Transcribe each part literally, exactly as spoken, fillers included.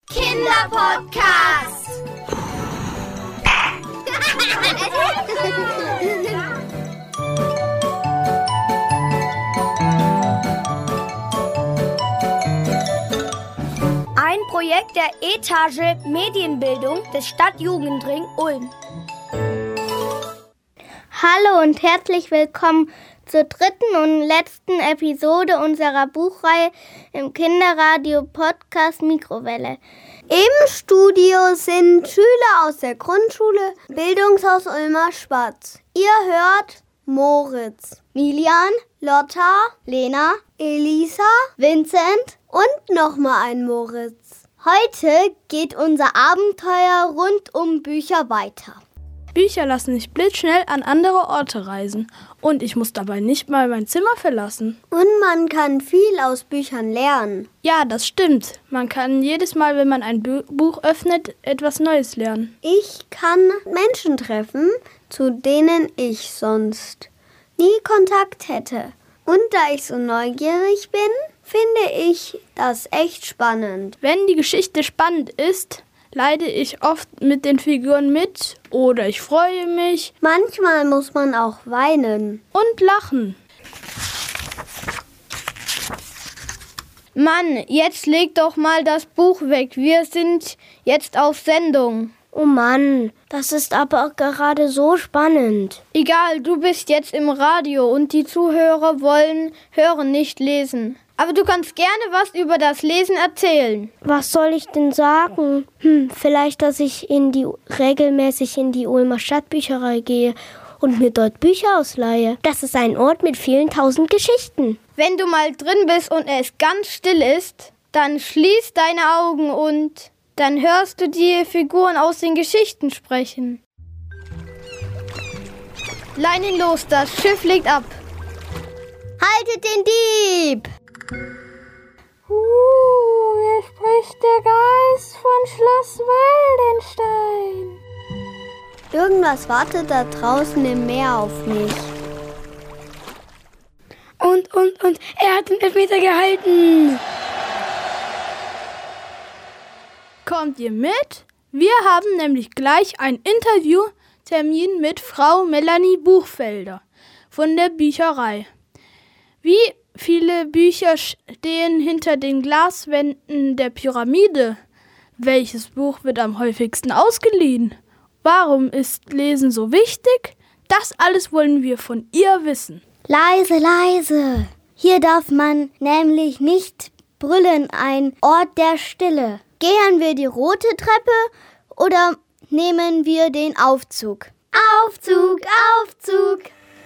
Kinderpodcast. Ein Projekt der Etage Medienbildung des Stadtjugendring Ulm. Hallo und herzlich willkommen zur dritten und letzten Episode unserer Buchreihe im Kinderradio-Podcast Mikrowelle. Im Studio sind Schüler aus der Grundschule Bildungshaus Ulmer Spatz. Ihr hört Moritz, Milian, Lotta, Lena, Elisa, Vincent und nochmal ein Moritz. Heute geht unser Abenteuer rund um Bücher weiter. Bücher lassen mich blitzschnell an andere Orte reisen und ich muss dabei nicht mal mein Zimmer verlassen. Und man kann viel aus Büchern lernen. Ja, das stimmt. Man kann jedes Mal, wenn man ein Bu- Buch öffnet, etwas Neues lernen. Ich kann Menschen treffen, zu denen ich sonst nie Kontakt hätte. Und da ich so neugierig bin, finde ich das echt spannend. Wenn die Geschichte spannend ist, leide ich oft mit den Figuren mit oder ich freue mich. Manchmal muss man auch weinen. Und lachen. Mann, jetzt leg doch mal das Buch weg. Wir sind jetzt auf Sendung. Oh Mann, das ist aber gerade so spannend. Egal, du bist jetzt im Radio und die Zuhörer wollen hören, nicht lesen. Aber du kannst gerne was über das Lesen erzählen. Was soll ich denn sagen? Hm, vielleicht, dass ich in die, regelmäßig in die Ulmer Stadtbücherei gehe und mir dort Bücher ausleihe. Das ist ein Ort mit vielen tausend Geschichten. Wenn du mal drin bist und es ganz still ist, dann schließ deine Augen und dann hörst du die Figuren aus den Geschichten sprechen. Leinen los, das Schiff legt ab. Haltet den Dieb! Uh, hier spricht der Geist von Schloss Waldenstein. Irgendwas wartet da draußen im Meer auf mich. Und, und, und, er hat den Elfmeter gehalten. Kommt ihr mit? Wir haben nämlich gleich einen Interviewtermin mit Frau Melanie Buchfelder von der Bücherei. Wie viele Bücher stehen hinter den Glaswänden der Pyramide? Welches Buch wird am häufigsten ausgeliehen? Warum ist Lesen so wichtig? Das alles wollen wir von ihr wissen. Leise, leise. Hier darf man nämlich nicht brüllen, ein Ort der Stille. Gehen wir die rote Treppe oder nehmen wir den Aufzug? Aufzug, Aufzug.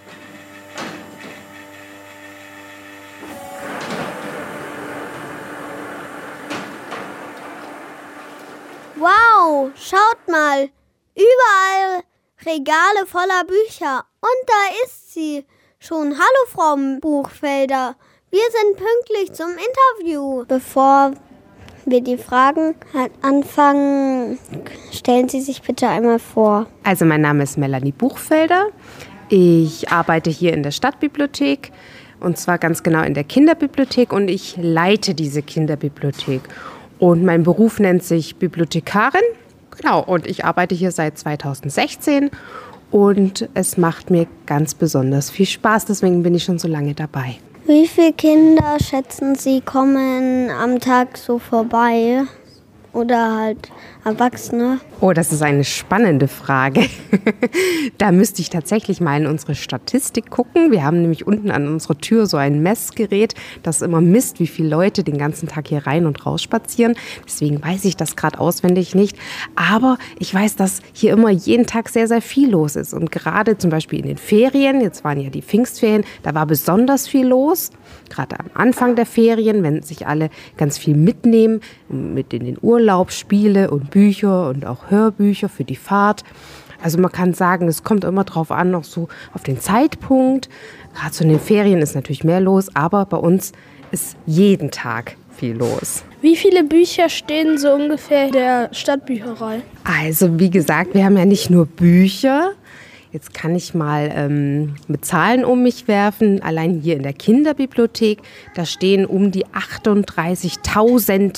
Wow, schaut mal. Überall Regale voller Bücher. Und da ist sie. Schon hallo, Frau Buchfelder. Wir sind pünktlich zum Interview. Bevor wir die Fragen anfangen, stellen Sie sich bitte einmal vor. Also mein Name ist Melanie Buchfelder. Ich arbeite hier in der Stadtbibliothek und zwar ganz genau in der Kinderbibliothek und ich leite diese Kinderbibliothek. Und mein Beruf nennt sich Bibliothekarin. Genau, und ich arbeite hier seit zweitausendsechzehn und es macht mir ganz besonders viel Spaß, deswegen bin ich schon so lange dabei. Wie viele Kinder, schätzen Sie, kommen am Tag so vorbei? Oder halt Erwachsene? Oh, das ist eine spannende Frage. Da müsste ich tatsächlich mal in unsere Statistik gucken. Wir haben nämlich unten an unserer Tür so ein Messgerät, das immer misst, wie viele Leute den ganzen Tag hier rein und raus spazieren. Deswegen weiß ich das gerade auswendig nicht. Aber ich weiß, dass hier immer jeden Tag sehr, sehr viel los ist. Und gerade zum Beispiel in den Ferien, jetzt waren ja die Pfingstferien, da war besonders viel los. Gerade am Anfang der Ferien, wenn sich alle ganz viel mitnehmen, mit in den Urlaub, Spiele und Bücher und auch Hörbücher für die Fahrt. Also man kann sagen, es kommt immer drauf an, auch so auf den Zeitpunkt. Gerade so in den Ferien ist natürlich mehr los, aber bei uns ist jeden Tag viel los. Wie viele Bücher stehen so ungefähr in der Stadtbücherei? Also wie gesagt, wir haben ja nicht nur Bücher. Jetzt kann ich mal ähm, mit Zahlen um mich werfen. Allein hier in der Kinderbibliothek, da stehen um die achtunddreißigtausend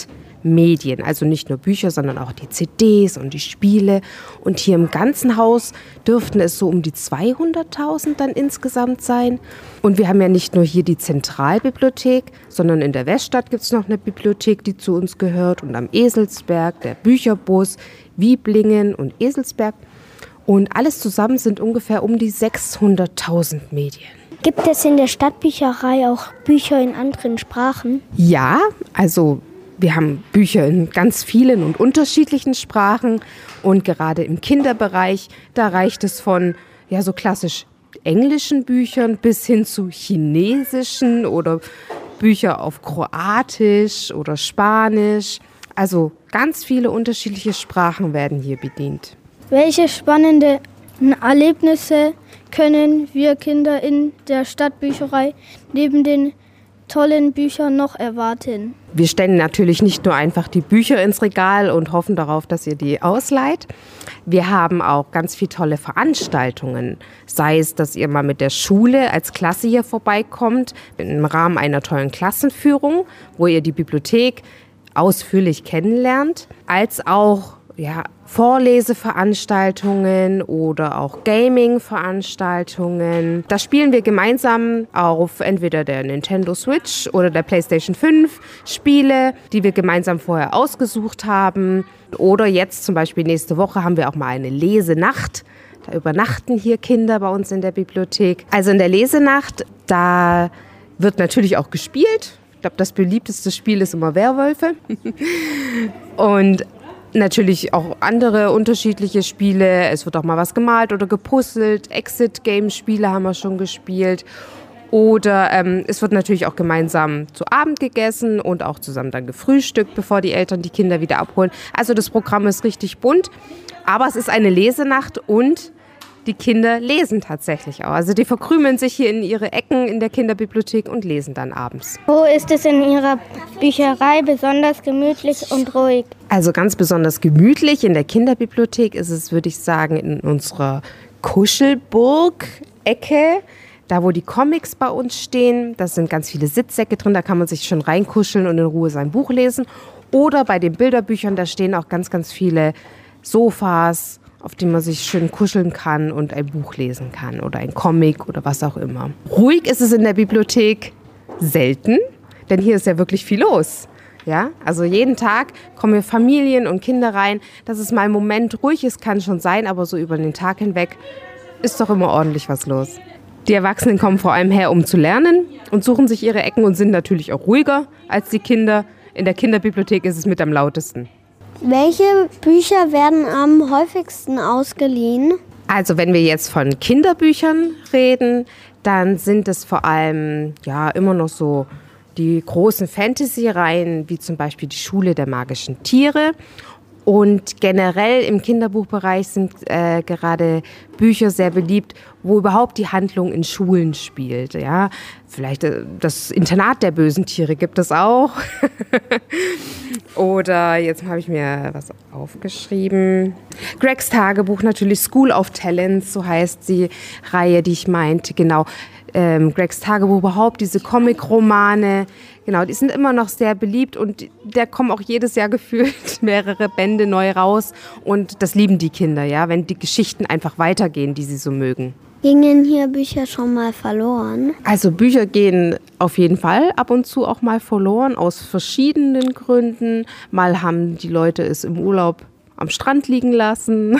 Medien. Also nicht nur Bücher, sondern auch die C Ds und die Spiele. Und hier im ganzen Haus dürften es so um die zweihunderttausend dann insgesamt sein. Und wir haben ja nicht nur hier die Zentralbibliothek, sondern in der Weststadt gibt es noch eine Bibliothek, die zu uns gehört. Und am Eselsberg, der Bücherbus, Wieblingen und Eselsberg. Und alles zusammen sind ungefähr um die sechshunderttausend Medien. Gibt es in der Stadtbücherei auch Bücher in anderen Sprachen? Ja, also wir haben Bücher in ganz vielen und unterschiedlichen Sprachen. Und gerade im Kinderbereich, da reicht es von ja so klassisch englischen Büchern bis hin zu chinesischen oder Bücher auf Kroatisch oder Spanisch. Also ganz viele unterschiedliche Sprachen werden hier bedient. Welche spannenden Erlebnisse können wir Kinder in der Stadtbücherei neben den tollen Büchern noch erwarten? Wir stellen natürlich nicht nur einfach die Bücher ins Regal und hoffen darauf, dass ihr die ausleiht. Wir haben auch ganz viele tolle Veranstaltungen. Sei es, dass ihr mal mit der Schule als Klasse hier vorbeikommt, im Rahmen einer tollen Klassenführung, wo ihr die Bibliothek ausführlich kennenlernt, als auch ja, Vorleseveranstaltungen oder auch Gaming-Veranstaltungen. Da spielen wir gemeinsam auf entweder der Nintendo Switch oder der PlayStation fünf Spiele, die wir gemeinsam vorher ausgesucht haben. Oder jetzt zum Beispiel nächste Woche haben wir auch mal eine Lesenacht. Da übernachten hier Kinder bei uns in der Bibliothek. Also in der Lesenacht, da wird natürlich auch gespielt. Ich glaube, das beliebteste Spiel ist immer Werwölfe. Und natürlich auch andere unterschiedliche Spiele. Es wird auch mal was gemalt oder gepuzzelt. Exit-Game-Spiele haben wir schon gespielt. Oder ähm, es wird natürlich auch gemeinsam zu Abend gegessen und auch zusammen dann gefrühstückt, bevor die Eltern die Kinder wieder abholen. Also das Programm ist richtig bunt. Aber es ist eine Lesenacht und die Kinder lesen tatsächlich auch. Also die verkrümeln sich hier in ihre Ecken in der Kinderbibliothek und lesen dann abends. Wo ist es in Ihrer Bücherei besonders gemütlich und ruhig? Also ganz besonders gemütlich in der Kinderbibliothek ist es, würde ich sagen, in unserer Kuschelburg-Ecke. Da, wo die Comics bei uns stehen, da sind ganz viele Sitzsäcke drin, da kann man sich schon reinkuscheln und in Ruhe sein Buch lesen. Oder bei den Bilderbüchern, da stehen auch ganz, ganz viele Sofas, auf dem man sich schön kuscheln kann und ein Buch lesen kann oder ein Comic oder was auch immer. Ruhig ist es in der Bibliothek selten, denn hier ist ja wirklich viel los. Ja, also jeden Tag kommen hier Familien und Kinder rein. Dass es mal einen Moment ruhig ist, kann schon sein, aber so über den Tag hinweg ist doch immer ordentlich was los. Die Erwachsenen kommen vor allem her, um zu lernen und suchen sich ihre Ecken und sind natürlich auch ruhiger als die Kinder. In der Kinderbibliothek ist es mit am lautesten. Welche Bücher werden am häufigsten ausgeliehen? Also wenn wir jetzt von Kinderbüchern reden, dann sind es vor allem ja immer noch so die großen Fantasy-Reihen, wie zum Beispiel die Schule der magischen Tiere. Und generell im Kinderbuchbereich sind äh, gerade Bücher sehr beliebt, wo überhaupt die Handlung in Schulen spielt. Ja? Vielleicht äh, das Internat der bösen Tiere gibt es auch. Oder jetzt habe ich mir was aufgeschrieben. Gregs Tagebuch, natürlich School of Talents, so heißt die Reihe, die ich meinte. Genau. Ähm, Gregs Tagebuch überhaupt, diese Comic-Romane, genau, die sind immer noch sehr beliebt und da kommen auch jedes Jahr gefühlt mehrere Bände neu raus und das lieben die Kinder, ja, wenn die Geschichten einfach weitergehen, die sie so mögen. Gingen hier Bücher schon mal verloren? Also Bücher gehen auf jeden Fall ab und zu auch mal verloren, aus verschiedenen Gründen. Mal haben die Leute es im Urlaub am Strand liegen lassen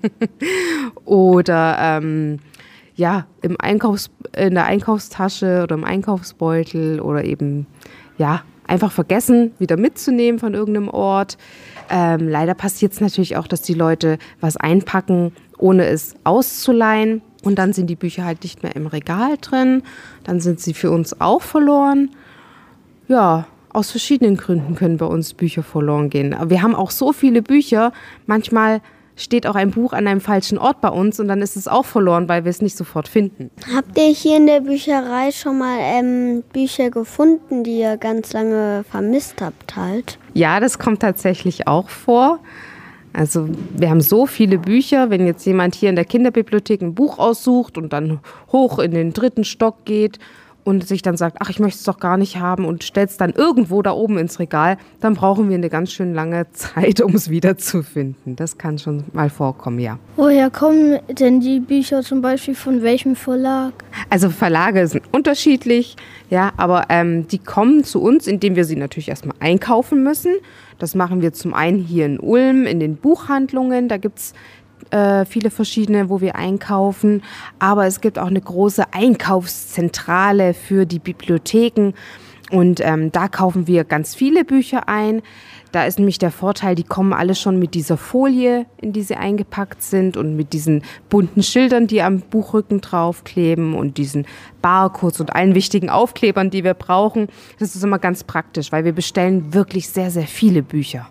oder ähm, ja, im Einkaufs-, in der Einkaufstasche oder im Einkaufsbeutel oder eben, ja, einfach vergessen, wieder mitzunehmen von irgendeinem Ort. Ähm, leider passiert es natürlich auch, dass die Leute was einpacken, ohne es auszuleihen. Und dann sind die Bücher halt nicht mehr im Regal drin. Dann sind sie für uns auch verloren. Ja, aus verschiedenen Gründen können bei uns Bücher verloren gehen. Aber wir haben auch so viele Bücher, manchmal steht auch ein Buch an einem falschen Ort bei uns und dann ist es auch verloren, weil wir es nicht sofort finden. Habt ihr hier in der Bücherei schon mal ähm, Bücher gefunden, die ihr ganz lange vermisst habt halt? Ja, das kommt tatsächlich auch vor. Also wir haben so viele Bücher, wenn jetzt jemand hier in der Kinderbibliothek ein Buch aussucht und dann hoch in den dritten Stock geht und sich dann sagt, ach, ich möchte es doch gar nicht haben und stellt es dann irgendwo da oben ins Regal, dann brauchen wir eine ganz schön lange Zeit, um es wiederzufinden. Das kann schon mal vorkommen, ja. Woher kommen denn die Bücher zum Beispiel, von welchem Verlag? Also Verlage sind unterschiedlich, ja, aber ähm, die kommen zu uns, indem wir sie natürlich erstmal einkaufen müssen. Das machen wir zum einen hier in Ulm in den Buchhandlungen, da gibt es äh, viele verschiedene, wo wir einkaufen, aber es gibt auch eine große Einkaufszentrale für die Bibliotheken und ähm, da kaufen wir ganz viele Bücher ein. Da ist nämlich der Vorteil, die kommen alle schon mit dieser Folie, in die sie eingepackt sind und mit diesen bunten Schildern, die am Buchrücken draufkleben und diesen Barcodes und allen wichtigen Aufklebern, die wir brauchen. Das ist immer ganz praktisch, weil wir bestellen wirklich sehr, sehr viele Bücher.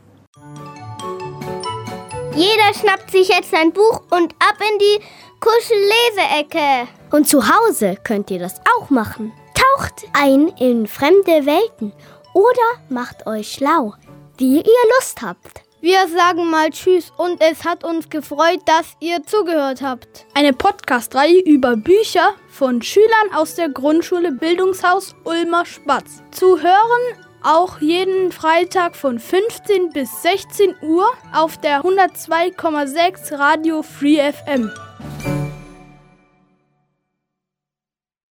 Jeder schnappt sich jetzt ein Buch und ab in die Kuschel-Leseecke. Und zu Hause könnt ihr das auch machen. Taucht ein in fremde Welten oder macht euch schlau, wie ihr Lust habt. Wir sagen mal Tschüss und es hat uns gefreut, dass ihr zugehört habt. Eine Podcast-Reihe über Bücher von Schülern aus der Grundschule Bildungshaus Ulmer Spatz. Zu hören auch jeden Freitag von fünfzehn bis sechzehn Uhr auf der hundertzwei Komma sechs Radio Free F M.